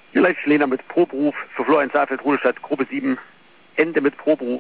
Hier Lehner mit Proberuf für Florian Saalfeld, Ruhestadt, Gruppe 7, Ende mit Proberuf.